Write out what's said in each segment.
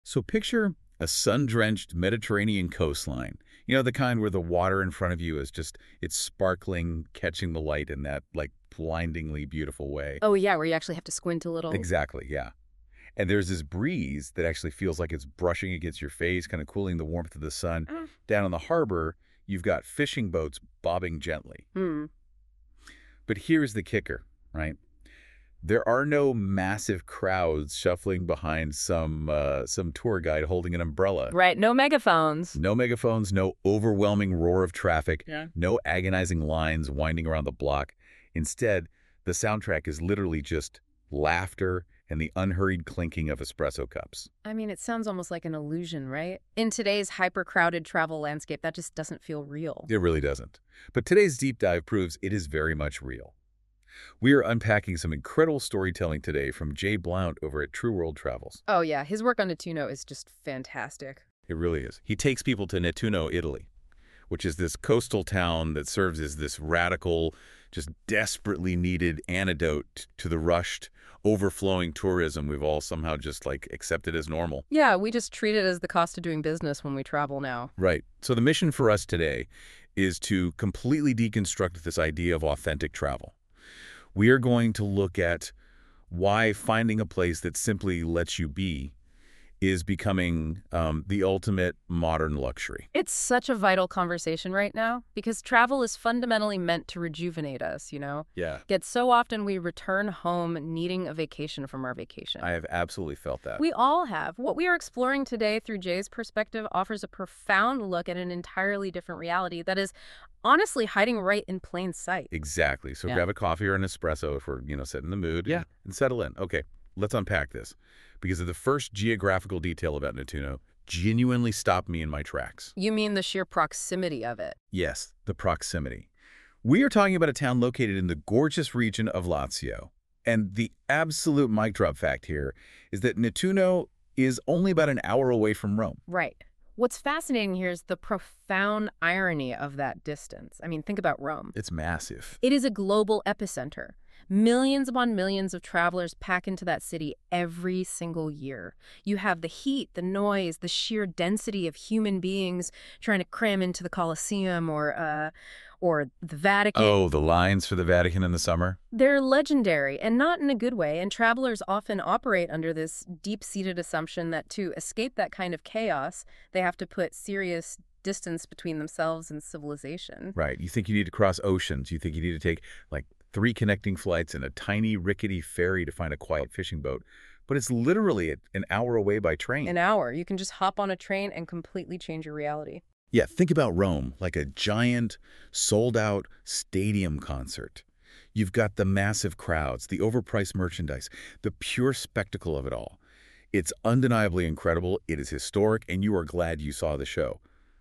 So picture a sun-drenched Mediterranean coastline. You know, the kind where the water in front of you is just, it's sparkling, catching the light in that, like, blindingly beautiful way. Oh, yeah, where you actually have to squint a little. Exactly, yeah. And there's this breeze that actually feels like it's brushing against your face, kind of cooling the warmth of the sun. Mm. Down in the harbor, you've got fishing boats bobbing gently. Hmm. But here's the kicker, right? There are no massive crowds shuffling behind some tour guide holding an umbrella. Right, no megaphones. No megaphones, no overwhelming roar of traffic, Yeah. no agonizing lines winding around the block. Instead, the soundtrack is literally just laughter and the unhurried clinking of espresso cups. I mean, it sounds almost like an illusion, right? In today's hyper-crowded travel landscape, that just doesn't feel real. It really doesn't. But today's deep dive proves it is very much real. We are unpacking some incredible storytelling today from Jay Blount over at True World Travels. Oh, yeah, his work on Nettuno is just fantastic. It really is. He takes people to Nettuno, Italy, which is this coastal town that serves as this radical, just desperately needed antidote to the rushed, overflowing tourism we've all somehow just like accepted as normal. Yeah, we just treat it as the cost of doing business when we travel now. Right. So the mission for us today is to completely deconstruct this idea of authentic travel. We are going to look at why finding a place that simply lets you be is becoming the ultimate modern luxury. It's such a vital conversation right now because travel is fundamentally meant to rejuvenate us, you know? Yeah, Yet so often we return home needing a vacation from our vacation. I have absolutely felt that. We all have. What we are exploring today through Jay's perspective offers a profound look at an entirely different reality that is honestly hiding right in plain sight. Exactly. So Yeah. grab a coffee or an espresso if we're, setting the mood. Yeah. And settle in. Okay, let's unpack this. Because of the first geographical detail about Nettuno genuinely stopped me in my tracks. You mean the sheer proximity of it? Yes, the proximity. We are talking about a town located in the gorgeous region of Lazio. And the absolute mic drop fact here is that Nettuno is only about an hour away from Rome. Right. What's fascinating here is the profound irony of that distance. I mean, think about Rome. It's massive. It is a global epicenter. Millions upon millions of travelers pack into that city every single year. You have the heat, the noise, the sheer density of human beings trying to cram into the Colosseum or the Vatican. Oh, the lines for the Vatican in the summer? They're legendary, and not in a good way, and travelers often operate under this deep-seated assumption that to escape that kind of chaos, they have to put serious distance between themselves and civilization. Right. You think you need to cross oceans. You think you need to take, like, 3 connecting flights and a tiny, rickety ferry to find a quiet fishing boat. But it's literally an hour away by train. An hour. You can just hop on a train and completely change your reality. Yeah, think about Rome, like a giant, sold-out stadium concert. You've got the massive crowds, the overpriced merchandise, the pure spectacle of it all. It's undeniably incredible, it is historic, and you are glad you saw the show.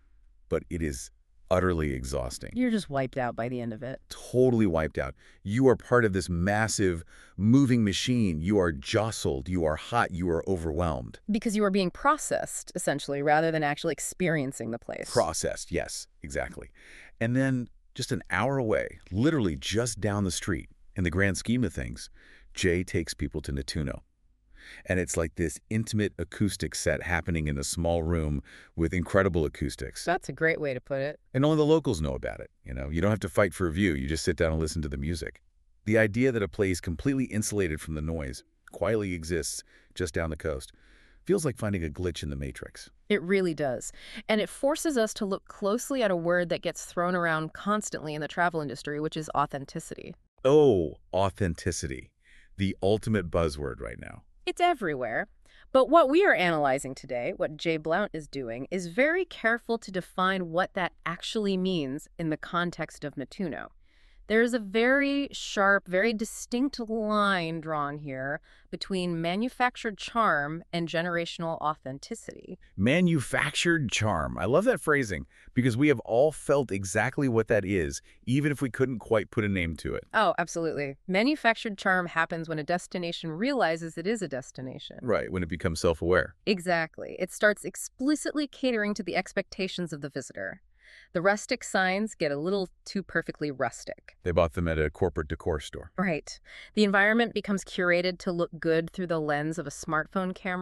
But it is utterly exhausting. You're just wiped out by the end of it. Totally wiped out. You are part of this massive, moving machine. You are jostled, you are hot, you are overwhelmed. Because you are being processed, essentially, rather than actually experiencing the place. Processed, yes, exactly. And then just an hour away, literally just down the street, in the grand scheme of things, Jay takes people to Nettuno. And it's like this intimate acoustic set happening in a small room with incredible acoustics. That's a great way to put it. And only the locals know about it. You don't have to fight for a view. You just sit down and listen to the music. The idea that a place completely insulated from the noise quietly exists just down the coast feels like finding a glitch in the matrix. It really does. And it forces us to look closely at a word that gets thrown around constantly in the travel industry, which is authenticity. Oh, authenticity. The ultimate buzzword right now. It's everywhere. But what we are analyzing today, what Jay Blount is doing, is very careful to define what that actually means in the context of Nettuno. There's a very sharp, very distinct line drawn here between manufactured charm and generational authenticity. Manufactured charm. I love that phrasing because we have all felt exactly what that is, even if we couldn't quite put a name to it. Oh, absolutely. Manufactured charm happens when a destination realizes it is a destination. Right, when it becomes self-aware. Exactly. It starts explicitly catering to the expectations of the visitor. The rustic signs get a little too perfectly rustic. They bought them at a corporate decor store. Right. The environment becomes curated to look good through the lens of a smartphone camera.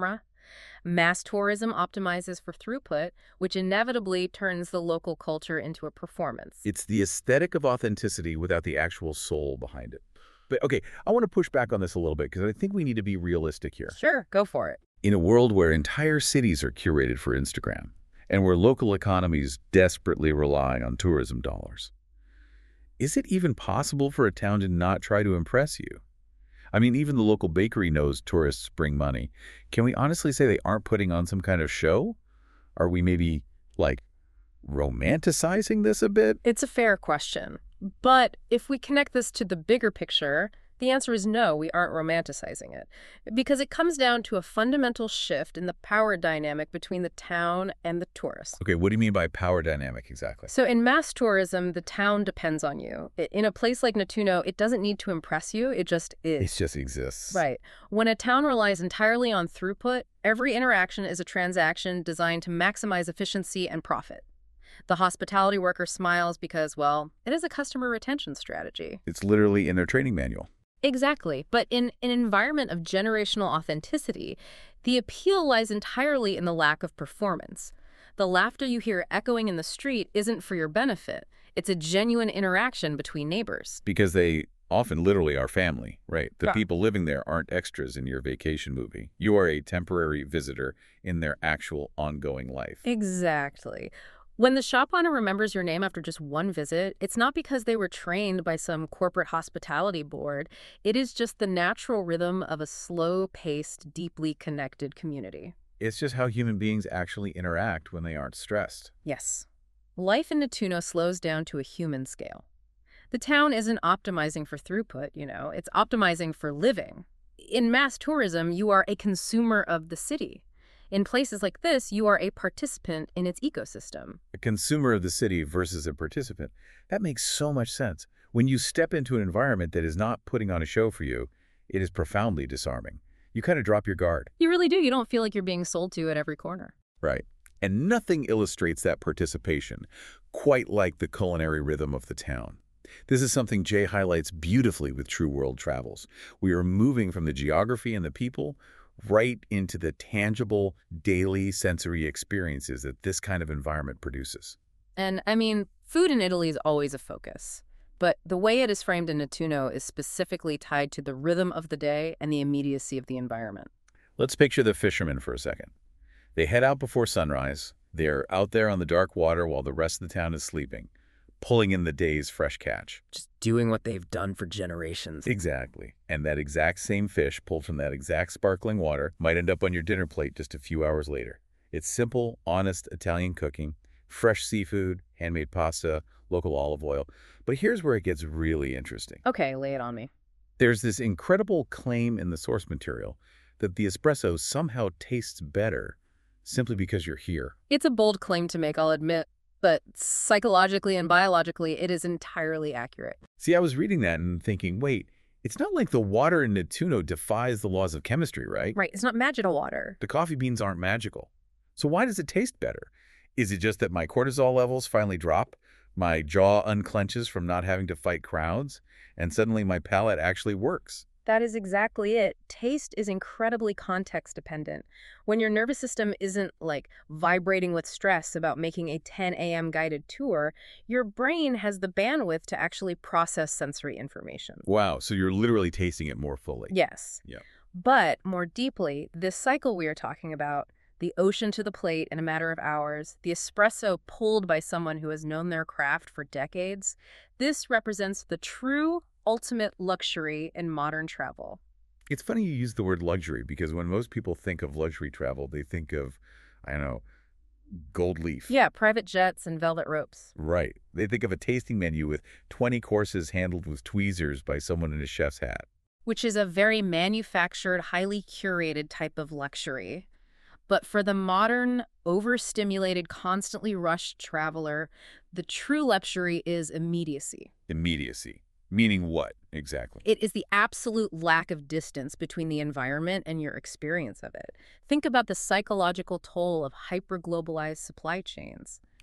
Mass tourism optimizes for throughput, which inevitably turns the local culture into a performance. It's the aesthetic of authenticity without the actual soul behind it. But okay, I want to push back on this a little bit because I think we need to be realistic here. Sure, go for it. In a world where entire cities are curated for Instagram and where local economies desperately rely on tourism dollars, is it even possible for a town to not try to impress you? I mean, even the local bakery knows tourists bring money. Can we honestly say they aren't putting on some kind of show? Are we maybe, like, romanticizing this a bit? It's a fair question. But if we connect this to the bigger picture, the answer is no, we aren't romanticizing it. Because it comes down to a fundamental shift in the power dynamic between the town and the tourist. Okay, what do you mean by power dynamic exactly? So in mass tourism, the town depends on you. In a place like Nettuno, it doesn't need to impress you, it just is. It just exists. Right. When a town relies entirely on throughput, every interaction is a transaction designed to maximize efficiency and profit. The hospitality worker smiles because, well, it is a customer retention strategy. It's literally in their training manual. Exactly. But in an environment of generational authenticity, the appeal lies entirely in the lack of performance. The laughter you hear echoing in the street isn't for your benefit. It's a genuine interaction between neighbors. Because they often literally are family, right? The Yeah. people living there aren't extras in your vacation movie. You are a temporary visitor in their actual ongoing life. Exactly. When the shop owner remembers your name after just one visit, it's not because they were trained by some corporate hospitality board. It is just the natural rhythm of a slow-paced, deeply connected community. It's just how human beings actually interact when they aren't stressed. Yes. Life in Nettuno slows down to a human scale. The town isn't optimizing for throughput, it's optimizing for living. In mass tourism, you are a consumer of the city. In places like this, you are a participant in its ecosystem. A consumer of the city versus a participant. That makes so much sense. When you step into an environment that is not putting on a show for you, it is profoundly disarming. You kind of drop your guard. You really do. You don't feel like you're being sold to at every corner. Right. And nothing illustrates that participation quite like the culinary rhythm of the town. This is something Jay highlights beautifully with True World Travels. We are moving from the geography and the people right into the tangible, daily sensory experiences that this kind of environment produces. And, I mean, food in Italy is always a focus. But the way it is framed in Nettuno is specifically tied to the rhythm of the day and the immediacy of the environment. Let's picture the fishermen for a second. They head out before sunrise. They're out there on the dark water while the rest of the town is sleeping, pulling in the day's fresh catch. Just doing what they've done for generations. Exactly. And that exact same fish pulled from that exact sparkling water might end up on your dinner plate just a few hours later. It's simple, honest Italian cooking, fresh seafood, handmade pasta, local olive oil. But here's where it gets really interesting. Okay, lay it on me. There's this incredible claim in the source material that the espresso somehow tastes better simply because you're here. It's a bold claim to make, I'll admit. But psychologically and biologically, it is entirely accurate. See, I was reading that and thinking, wait, it's not like the water in Nettuno defies the laws of chemistry, right? Right, it's not magical water. The coffee beans aren't magical. So why does it taste better? Is it just that my cortisol levels finally drop, my jaw unclenches from not having to fight crowds, and suddenly my palate actually works? That is exactly it. Taste is incredibly context dependent. When your nervous system isn't like vibrating with stress about making a 10 a.m. guided tour, your brain has the bandwidth to actually process sensory information. Wow, so you're literally tasting it more fully. Yes. Yeah. But more deeply, this cycle we are talking about, the ocean to the plate in a matter of hours, the espresso pulled by someone who has known their craft for decades, this represents the true ultimate luxury in modern travel. It's funny you use the word luxury because when most people think of luxury travel, they think of, I don't know, gold leaf. Yeah, private jets and velvet ropes. Right. They think of a tasting menu with 20 courses handled with tweezers by someone in a chef's hat. Which is a very manufactured, highly curated type of luxury. But for the modern, overstimulated, constantly rushed traveler, the true luxury is immediacy. Immediacy. Meaning what, exactly? It is the absolute lack of distance between the environment and your experience of it. Think about the psychological toll of hyper-globalized supply chains.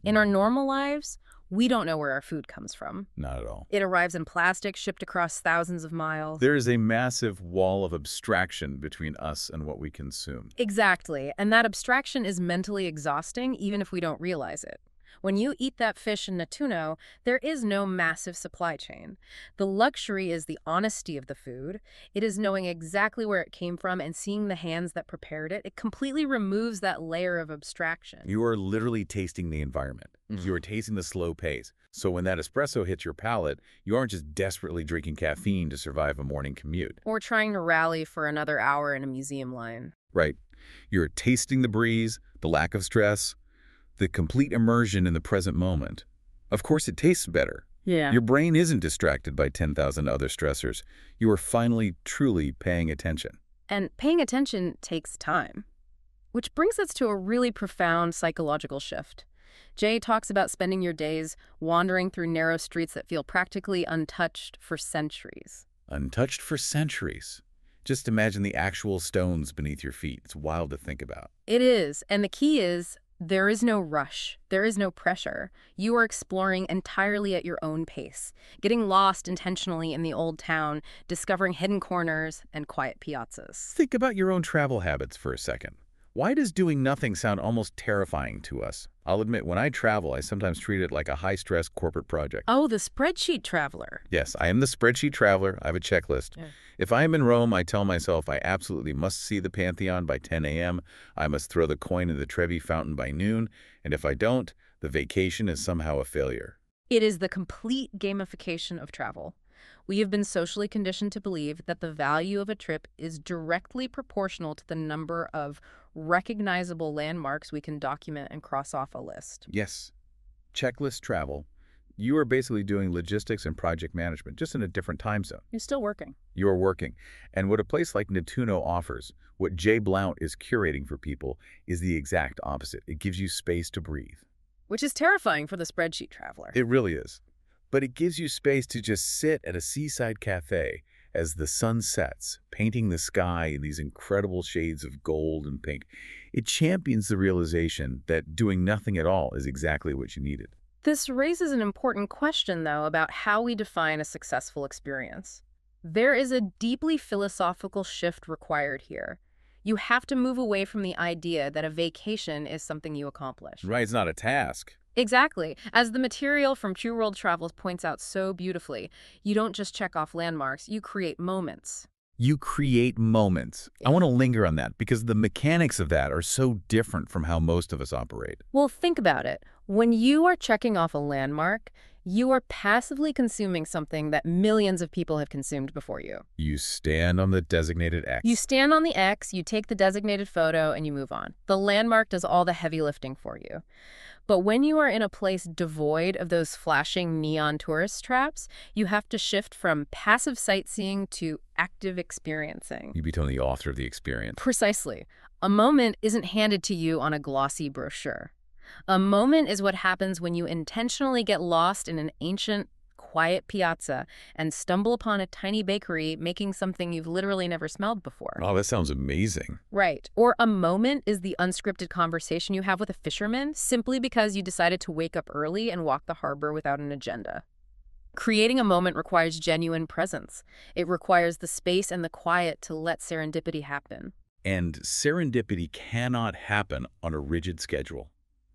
In our normal lives, we don't know where our food comes from. Not at all. It arrives in plastic, shipped across thousands of miles. There is a massive wall of abstraction between us and what we consume. Exactly, and that abstraction is mentally exhausting even if we don't realize it. When you eat that fish in Nettuno, there is no massive supply chain. The luxury is the honesty of the food. It is knowing exactly where it came from and seeing the hands that prepared it. It completely removes that layer of abstraction. You are literally tasting the environment. You are tasting the slow pace. So when that espresso hits your palate, you aren't just desperately drinking caffeine to survive a morning commute. Or trying to rally for another hour in a museum line. Right. You're tasting the breeze, the lack of stress, the complete immersion in the present moment. Of course, it tastes better. Yeah. Your brain isn't distracted by 10,000 other stressors. You are finally, truly paying attention. And paying attention takes time. Which brings us to a really profound psychological shift. Jay talks about spending your days wandering through narrow streets that feel practically untouched for centuries. Untouched for centuries. Just imagine the actual stones beneath your feet. It's wild to think about. It is, and the key is, there is no rush. There is no pressure. You are exploring entirely at your own pace, getting lost intentionally in the old town, discovering hidden corners and quiet piazzas. Think about your own travel habits for a second. Why does doing nothing sound almost terrifying to us? I'll admit, when I travel, I sometimes treat it like a high-stress corporate project. Oh, the spreadsheet traveler. Yes, I am the spreadsheet traveler. I have a checklist. Yeah. If I am in Rome, I tell myself I absolutely must see the Pantheon by 10 a.m., I must throw the coin in the Trevi Fountain by noon, and if I don't, the vacation is somehow a failure. It is the complete gamification of travel. We have been socially conditioned to believe that the value of a trip is directly proportional to the number of recognizable landmarks we can document and cross off a list. Yes, checklist travel. You are basically doing logistics and project management, just in a different time zone. You're still working. You are working. And what a place like Nettuno offers, what Jay Blount is curating for people, is the exact opposite. It gives you space to breathe. Which is terrifying for the spreadsheet traveler. It really is. But it gives you space to just sit at a seaside cafe as the sun sets, painting the sky in these incredible shades of gold and pink. It champions the realization that doing nothing at all is exactly what you needed. This raises an important question, though, about how we define a successful experience. There is a deeply philosophical shift required here. You have to move away from the idea that a vacation is something you accomplish. Right, it's not a task. Exactly. As the material from True World Travels points out so beautifully, you don't just check off landmarks, you create moments. You create moments. I want to linger on that because the mechanics of that are so different from how most of us operate. Well, think about it. When you are checking off a landmark, you are passively consuming something that millions of people have consumed before you. You stand on the designated X. You stand on the X, you take the designated photo, and you move on. The landmark does all the heavy lifting for you. But when you are in a place devoid of those flashing neon tourist traps, you have to shift from passive sightseeing to active experiencing. You become the author of the experience. Precisely. A moment isn't handed to you on a glossy brochure. A moment is what happens when you intentionally get lost in an ancient, quiet piazza and stumble upon a tiny bakery making something you've literally never smelled before. Oh, that sounds amazing. Right. Or a moment is the unscripted conversation you have with a fisherman simply because you decided to wake up early and walk the harbor without an agenda. Creating a moment requires genuine presence. It requires the space and the quiet to let serendipity happen. And serendipity cannot happen on a rigid schedule.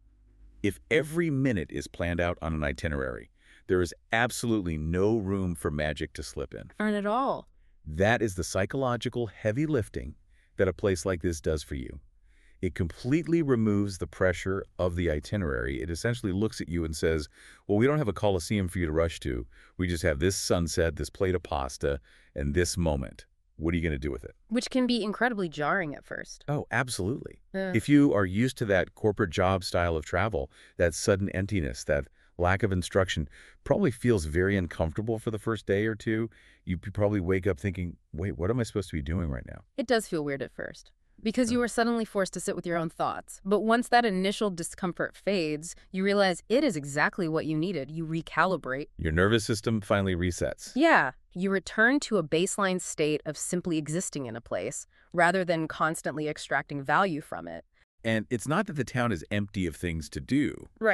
If every minute is planned out on an itinerary, there is absolutely no room for magic to slip in. Not at all. That is the psychological heavy lifting that a place like this does for you. It completely removes the pressure of the itinerary. It essentially looks at you and says, well, we don't have a Colosseum for you to rush to. We just have this sunset, this plate of pasta, and this moment. What are you going to do with it? Which can be incredibly jarring at first. Oh, absolutely. If you are used to that corporate job style of travel, that sudden emptiness, that lack of instruction probably feels very uncomfortable for the first day or two. You probably wake up thinking, wait, what am I supposed to be doing right now? It does feel weird at first, because you are suddenly forced to sit with your own thoughts. But once that initial discomfort fades, you realize it is exactly what you needed. You recalibrate. Your nervous system finally resets. Yeah, you return to a baseline state of simply existing in a place, rather than constantly extracting value from it. And it's not that the town is empty of things to do. Right.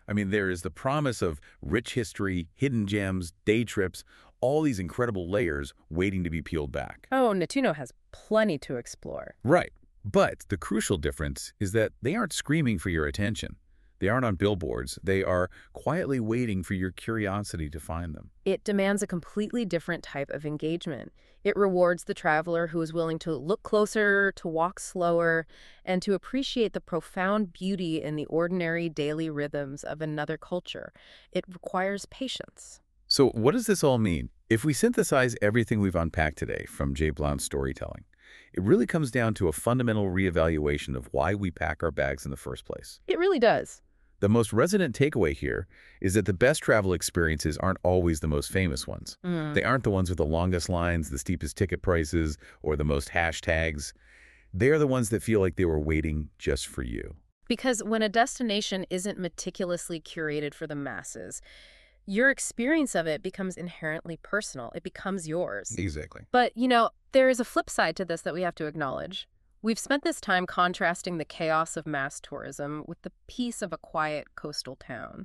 I mean, there is the promise of rich history, hidden gems, day trips, all these incredible layers waiting to be peeled back. Oh, Nettuno has plenty to explore. Right. But the crucial difference is that they aren't screaming for your attention. They aren't on billboards. They are quietly waiting for your curiosity to find them. It demands a completely different type of engagement. It rewards the traveler who is willing to look closer, to walk slower, and to appreciate the profound beauty in the ordinary daily rhythms of another culture. It requires patience. So what does this all mean? If we synthesize everything we've unpacked today from Jay Blount's storytelling, it really comes down to a fundamental reevaluation of why we pack our bags in the first place. It really does. The most resonant takeaway here is that the best travel experiences aren't always the most famous ones. They aren't the ones with the longest lines, the steepest ticket prices, or the most hashtags. They are the ones that feel like they were waiting just for you. Because when a destination isn't meticulously curated for the masses, your experience of it becomes inherently personal. It becomes yours. Exactly. But, there is a flip side to this that we have to acknowledge. We've spent this time contrasting the chaos of mass tourism with the peace of a quiet coastal town.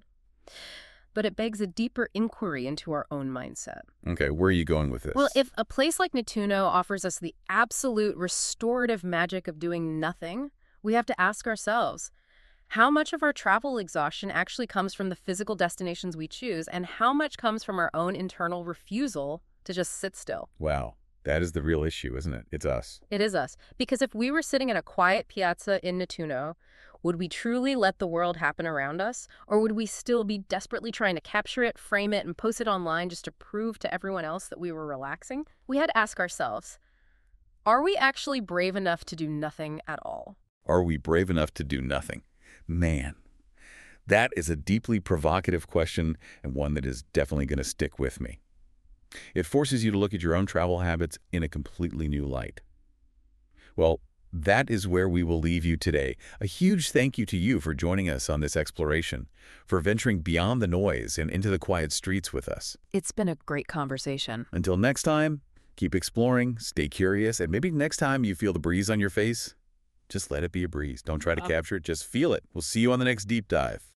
But it begs a deeper inquiry into our own mindset. Okay, where are you going with this? Well, if a place like Nettuno offers us the absolute restorative magic of doing nothing, we have to ask ourselves, how much of our travel exhaustion actually comes from the physical destinations we choose, and how much comes from our own internal refusal to just sit still? Wow, that is the real issue, isn't it? It's us. It is us. Because if we were sitting in a quiet piazza in Nettuno, would we truly let the world happen around us? Or would we still be desperately trying to capture it, frame it, and post it online just to prove to everyone else that we were relaxing? We had to ask ourselves, are we actually brave enough to do nothing at all? Are we brave enough to do nothing? Man, that is a deeply provocative question and one that is definitely going to stick with me. It forces you to look at your own travel habits in a completely new light. Well, that is where we will leave you today. A huge thank you to you for joining us on this exploration, for venturing beyond the noise and into the quiet streets with us. It's been a great conversation. Until next time, keep exploring, stay curious, and maybe next time you feel the breeze on your face, just let it be a breeze. Don't try to capture it, just feel it. We'll see you on the next deep dive.